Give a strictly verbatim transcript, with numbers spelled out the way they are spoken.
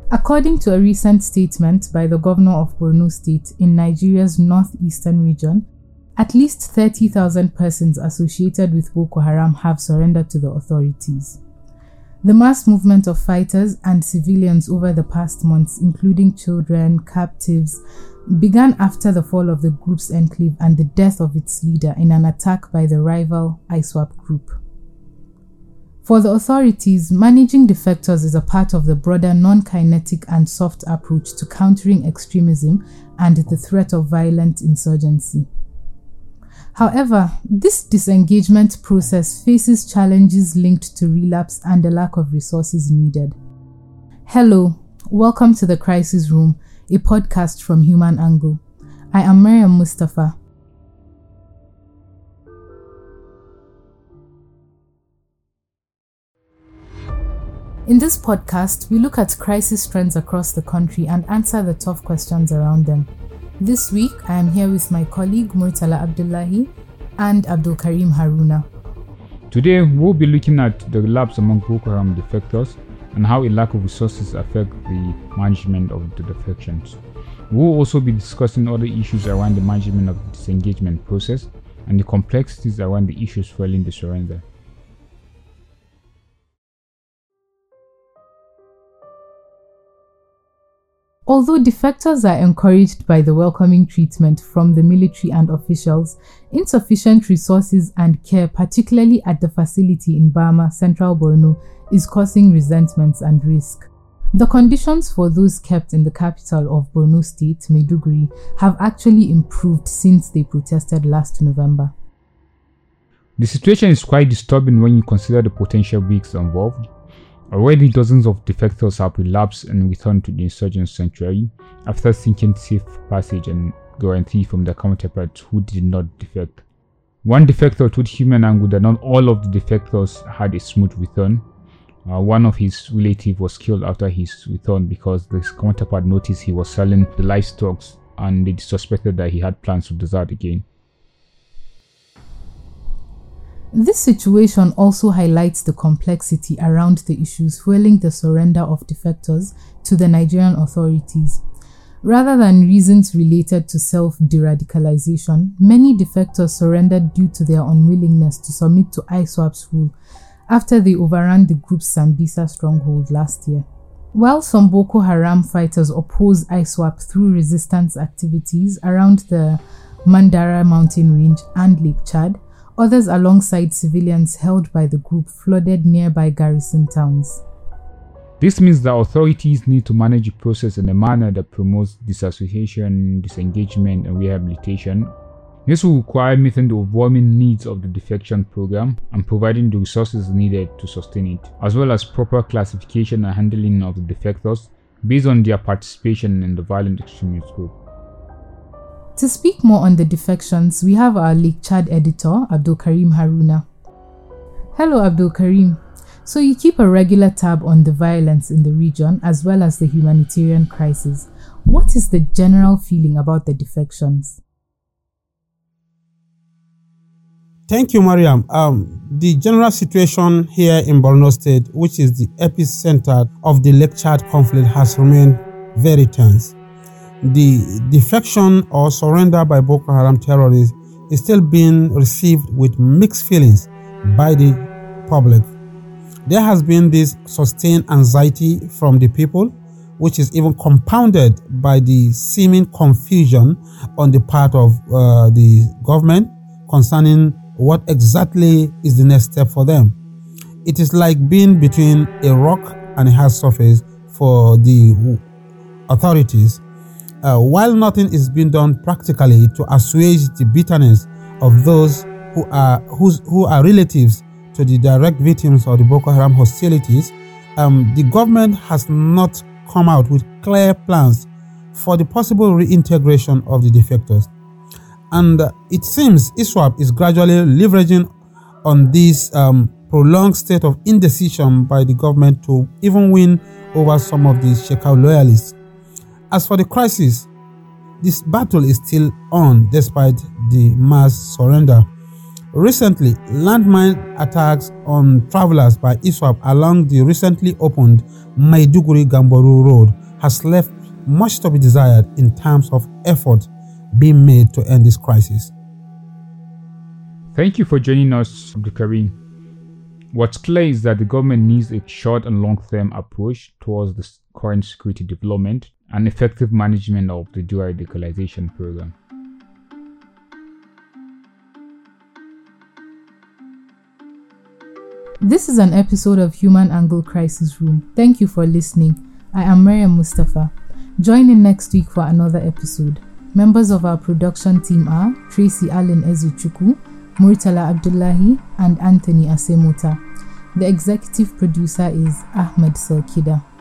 According to a recent statement by the governor of Borno State in Nigeria's northeastern region, at least thirty thousand persons associated with Boko Haram have surrendered to the authorities. The mass movement of fighters and civilians over the past months, including children, captives, began after the fall of the group's enclave and the death of its leader in an attack by the rival ISWAP group. For the authorities, managing defectors is a part of the broader non-kinetic and soft approach to countering extremism and the threat of violent insurgency. However, this disengagement process faces challenges linked to relapse and the lack of resources needed. Hello, welcome to The Crisis Room, a podcast from Human Angle. I am Mariam Mustafa. In this podcast, we look at crisis trends across the country and answer the tough questions around them. This week, I am here with my colleague Murtala Abdullahi and Abdul Karim Haruna. Today, we'll be looking at the relapse among Boko Haram defectors and how a lack of resources affect the management of the defections. We'll also be discussing other issues around the management of the disengagement process and the complexities around the issues following the surrender. Although defectors are encouraged by the welcoming treatment from the military and officials, insufficient resources and care, particularly at the facility in Bama, Central Borno, is causing resentments and risk. The conditions for those kept in the capital of Borno State, Maiduguri, have actually improved since they protested last November. The situation is quite disturbing when you consider the potential risks involved. Already dozens of defectors have relapsed and returned to the insurgent sanctuary after seeking safe passage and guarantee from their counterparts who did not defect. One defector told Human Angle that not all of the defectors had a smooth return. Uh, one of his relatives was killed after his return because his counterpart noticed he was selling the livestock and they suspected that he had plans to desert again. This situation also highlights the complexity around the issues fueling the surrender of defectors to the Nigerian authorities. Rather than reasons related to self-deradicalization, many defectors surrendered due to their unwillingness to submit to ISWAP's rule after they overran the group's Sambisa stronghold last year. While some Boko Haram fighters oppose ISWAP through resistance activities around the Mandara mountain range and Lake Chad, others alongside civilians held by the group flooded nearby garrison towns. This means that authorities need to manage the process in a manner that promotes disassociation, disengagement, and rehabilitation. This will require meeting the overwhelming needs of the defection program and providing the resources needed to sustain it, as well as proper classification and handling of the defectors based on their participation in the violent extremist group. To speak more on the defections, we have our Lake Chad editor, Abdul Karim Haruna. Hello, Abdul Karim. So you keep a regular tab on the violence in the region as well as the humanitarian crisis. What is the general feeling about the defections? Thank you, Mariam. Um, the general situation here in Borno State, which is the epicenter of the Lake Chad conflict, has remained very tense. The defection or surrender by Boko Haram terrorists is still being received with mixed feelings by the public. There has been this sustained anxiety from the people, which is even compounded by the seeming confusion on the part of uh, the government concerning what exactly is the next step for them. It is like being between a rock and a hard surface for the authorities. Uh, while nothing is being done practically to assuage the bitterness of those who are who's, who are relatives to the direct victims of the Boko Haram hostilities, um, the government has not come out with clear plans for the possible reintegration of the defectors. And uh, it seems ISWAP is gradually leveraging on this um, prolonged state of indecision by the government to even win over some of the Shekau loyalists. As for the crisis, this battle is still on despite the mass surrender. Recently, landmine attacks on travelers by ISWAP along the recently opened Maiduguri-Gamboru Road has left much to be desired in terms of effort being made to end this crisis. Thank you for joining us, Abdul Karim. What's clear is that the government needs a short and long-term approach towards the current security development and effective management of the dual radicalization program. This is an episode of Human Angle Crisis Room. Thank you for listening. I am Mariam Mustafa. Join in next week for another episode. Members of our production team are Tracy Allen Ezuchukwu, Murtala Abdullahi, and Anthony Asemota. The executive producer is Ahmed Selkida.